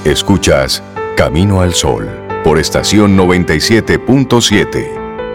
Escuchas Camino al Sol por estación 97.7.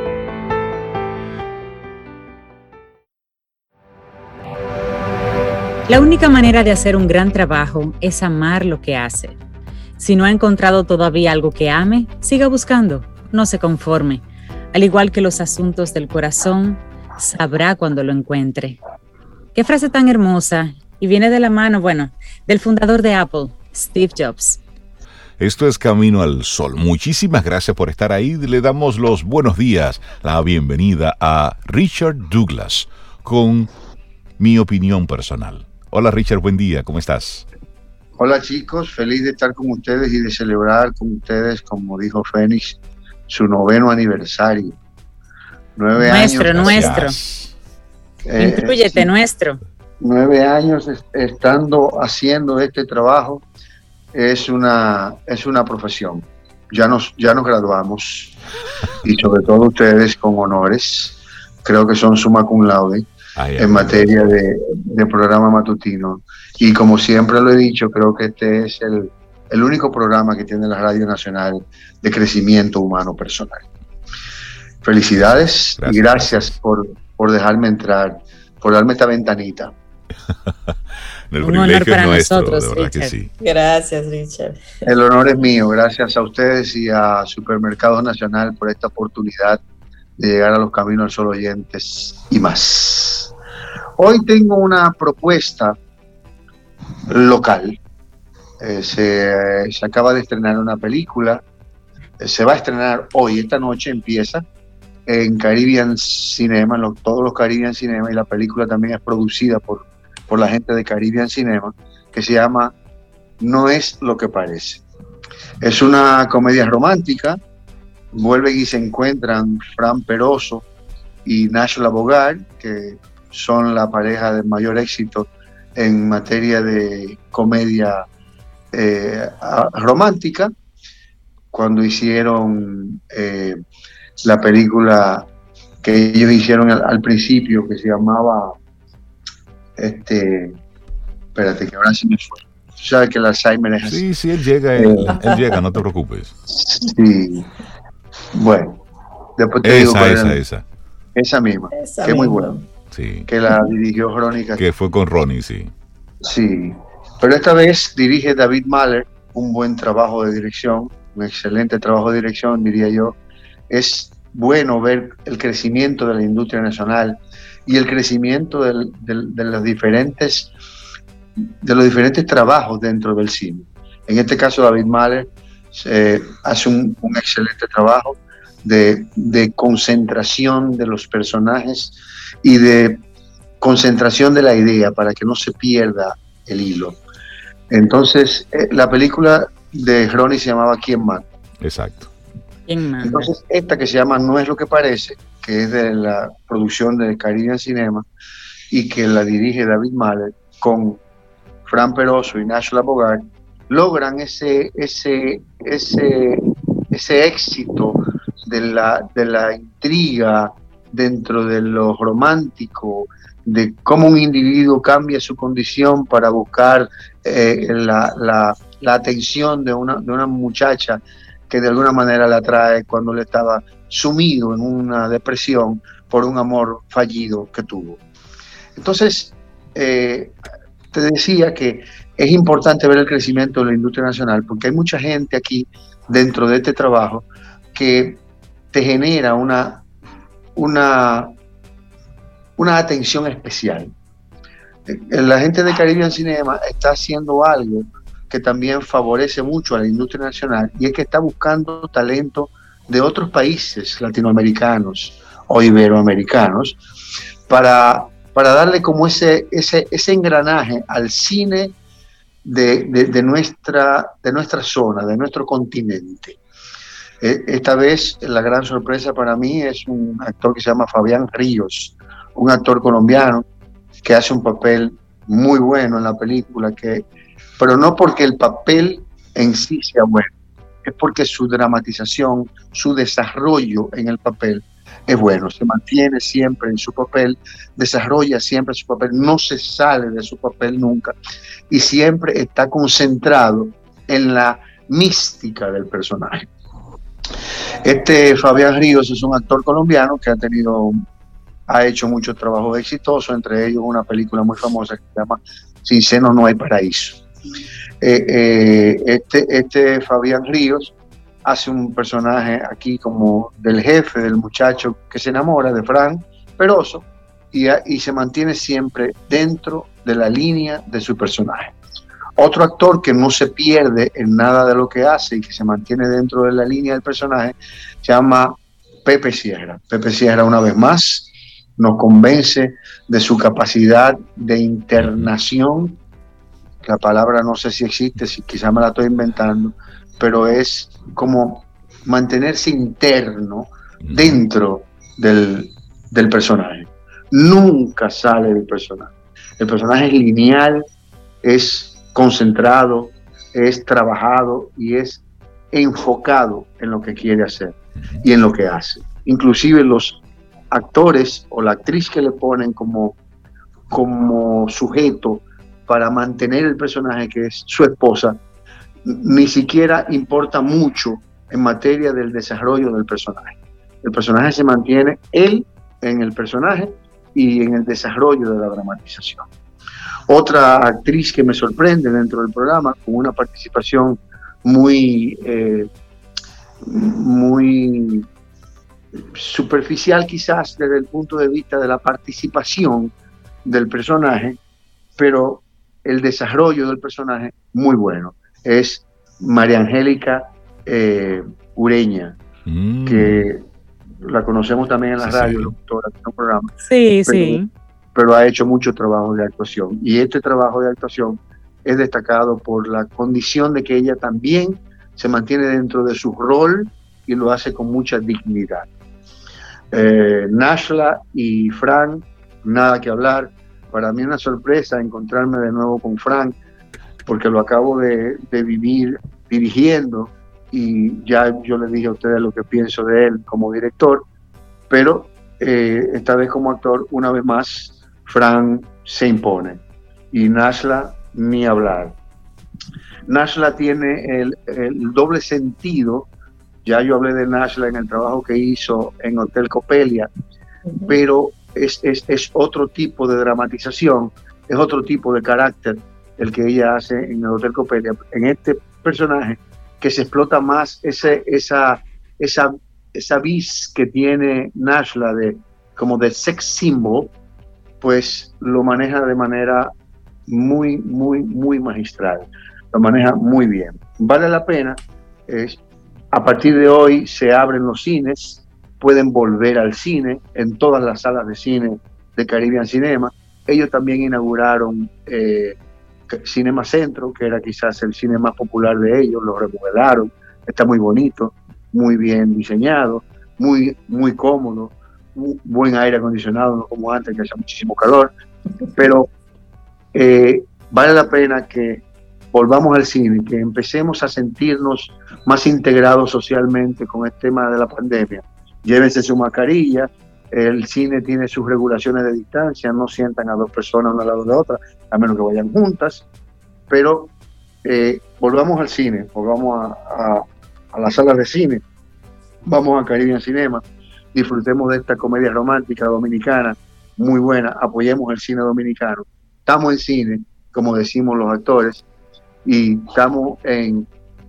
La única manera de hacer un gran trabajo es amar lo que hace. Si no ha encontrado todavía algo que ame, siga buscando, no se conforme. Al igual que los asuntos del corazón, sabrá cuando lo encuentre. Qué frase tan hermosa, y viene de la mano, del fundador de Apple, Steve Jobs. Esto es Camino al Sol. Muchísimas gracias por estar ahí. Le damos los buenos días, la bienvenida a Richard Douglas con mi opinión personal. Hola Richard, buen día, ¿cómo estás? Hola chicos, feliz de estar con ustedes y de celebrar con ustedes, como dijo Fénix, su 9º aniversario. 9 nuestro, años. Nuestro. Inclúyete, Sí, nuestro. 9 años estando haciendo este trabajo es una profesión. Ya nos graduamos y sobre todo ustedes con honores. Creo que son summa cum laude en materia de programa matutino. Y como siempre lo he dicho, creo que este es el único programa que tiene la Radio Nacional de crecimiento humano personal. Felicidades y gracias por dejarme entrar, por darme esta ventanita. El Un honor privilegio para es nuestro, nosotros, de verdad Richard. que sí. Gracias, Richard. El honor es mío, gracias a ustedes y a Supermercados Nacional por esta oportunidad de llegar a los Caminos al Sol oyentes y más. Hoy tengo una propuesta local. Se acaba de estrenar una película, se va a estrenar hoy, esta noche empieza en Caribbean Cinema, todos los Caribbean Cinema, y la película también es producida por la gente de Caribbean Cinema, que se llama No es lo que parece. Es una comedia romántica, vuelven y se encuentran Fran Peroso y Nash Bogart, que son la pareja de mayor éxito en materia de comedia romántica, cuando hicieron la película que ellos hicieron al principio, que se llamaba espérate, que ahora sí me fue. Tú sabes que el Alzheimer es así. Sí, él llega, no te preocupes. Sí, bueno, después te digo esa misma, que es muy buena. Sí. Que la dirigió Crónica. Que fue con Ronnie, sí. Sí, pero esta vez dirige David Mahler, un buen trabajo de dirección, un excelente trabajo de dirección, diría yo. Es bueno ver el crecimiento de la industria nacional y el crecimiento de los diferentes trabajos dentro del cine. En este caso, David Mahler hace un excelente trabajo de concentración de los personajes y de concentración de la idea para que no se pierda el hilo. Entonces, la película de Ronnie se llamaba ¿Quién manda? Exacto. Entonces, esta que se llama No es lo que parece, que es de la producción de Caribbean Cinema y que la dirige David Mahler con Fran Peroso y Nash Bogart, logran ese éxito de la intriga dentro de lo romántico, de cómo un individuo cambia su condición para buscar la atención de una muchacha que de alguna manera la atrae cuando él estaba sumido en una depresión por un amor fallido que tuvo. Entonces, te decía que es importante ver el crecimiento de la industria nacional porque hay mucha gente aquí dentro de este trabajo que te genera una atención especial. La gente de Caribbean Cinema está haciendo algo que también favorece mucho a la industria nacional y es que está buscando talento de otros países latinoamericanos o iberoamericanos para darle como ese engranaje al cine de nuestra zona, de nuestro continente. Esta vez la gran sorpresa para mí es un actor que se llama Fabián Ríos, un actor colombiano que hace un papel muy bueno en la película, pero no porque el papel en sí sea bueno, es porque su dramatización, su desarrollo en el papel es bueno, se mantiene siempre en su papel, desarrolla siempre su papel, no se sale de su papel nunca y siempre está concentrado en la mística del personaje. Fabián Ríos es un actor colombiano que ha hecho muchos trabajos exitosos, entre ellos una película muy famosa que se llama Sin Senos No Hay Paraíso. Fabián Ríos hace un personaje aquí como del jefe, del muchacho que se enamora de Fran Peroso, y se mantiene siempre dentro de la línea de su personaje. Otro actor que no se pierde en nada de lo que hace y que se mantiene dentro de la línea del personaje se llama Pepe Sierra. Pepe Sierra, una vez más, nos convence de su capacidad de internación. La palabra no sé si existe, si quizá me la estoy inventando, pero es como mantenerse interno dentro del personaje. Nunca sale del personaje. El personaje es lineal, es concentrado, es trabajado y es enfocado en lo que quiere hacer y en lo que hace. Inclusive los actores o la actriz que le ponen como sujeto para mantener el personaje, que es su esposa, ni siquiera importa mucho en materia del desarrollo del personaje. El personaje se mantiene él en el personaje y en el desarrollo de la dramatización. Otra actriz que me sorprende dentro del programa, con una participación muy superficial quizás desde el punto de vista de la participación del personaje, pero el desarrollo del personaje muy bueno, es María Angélica Ureña, que la conocemos también en la radio, locutora de un programa. Pero ha hecho mucho trabajo de actuación, y este trabajo de actuación es destacado por la condición de que ella también se mantiene dentro de su rol y lo hace con mucha dignidad. Nashla y Fran, nada que hablar. Para mí una sorpresa encontrarme de nuevo con Fran, porque lo acabo de vivir dirigiendo, y ya yo le dije a ustedes lo que pienso de él como director, pero esta vez como actor, una vez más, Fran se impone, y Nashla ni hablar. Nashla tiene el doble sentido. Ya yo hablé de Nashla en el trabajo que hizo en Hotel Copelia, pero es otro tipo de dramatización, es otro tipo de carácter el que ella hace en el Hotel Copelia. En este personaje que se explota más esa vis que tiene Nashla como de sex symbol, pues lo maneja de manera muy, muy, muy magistral. Lo maneja muy bien. Vale la pena. A partir de hoy se abren los cines, pueden volver al cine en todas las salas de cine de Caribbean Cinema. Ellos también inauguraron Cinema Centro, que era quizás el cine más popular de ellos. Lo remodelaron, está muy bonito, muy bien diseñado, muy, muy cómodo, buen aire acondicionado, no como antes que hacía muchísimo calor, pero vale la pena que volvamos al cine, que empecemos a sentirnos más integrados socialmente con el tema de la pandemia. Llévense su mascarilla, el cine tiene sus regulaciones de distancia, no sientan a dos personas una al lado de otra, a menos que vayan juntas, pero volvamos al cine, volvamos a las salas de cine, vamos a Caribbean Cinema, disfrutemos de esta comedia romántica dominicana muy buena, apoyemos el cine dominicano. Estamos en cine, como decimos los actores, y estamos en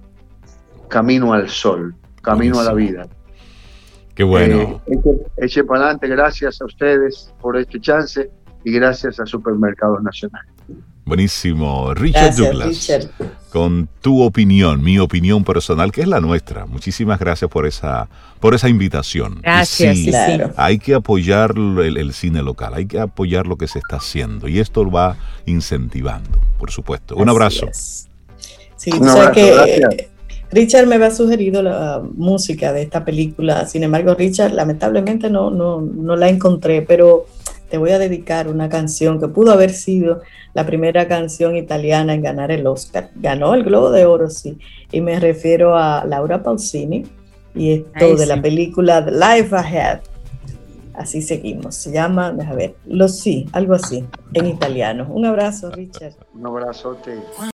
camino al sol, camino a la vida. Qué bueno. Eche para adelante. Gracias a ustedes por este chance y gracias a Supermercados Nacional. Buenísimo. Richard Douglas, Richard, con tu opinión, mi opinión personal, que es la nuestra. Muchísimas gracias por esa invitación. Gracias. Sí, claro. Hay que apoyar el cine local, hay que apoyar lo que se está haciendo, y esto lo va incentivando, por supuesto. Un abrazo. Sí, tú sabes que Richard me había sugerido la música de esta película. Sin embargo, Richard, lamentablemente no la encontré, pero te voy a dedicar una canción que pudo haber sido la primera canción italiana en ganar el Oscar. Ganó el Globo de Oro, sí. Y me refiero a Laura Pausini y esto de la película The Life Ahead. Así seguimos. Se llama, déjame ver, algo así, en italiano. Un abrazo, Richard. Un abrazote.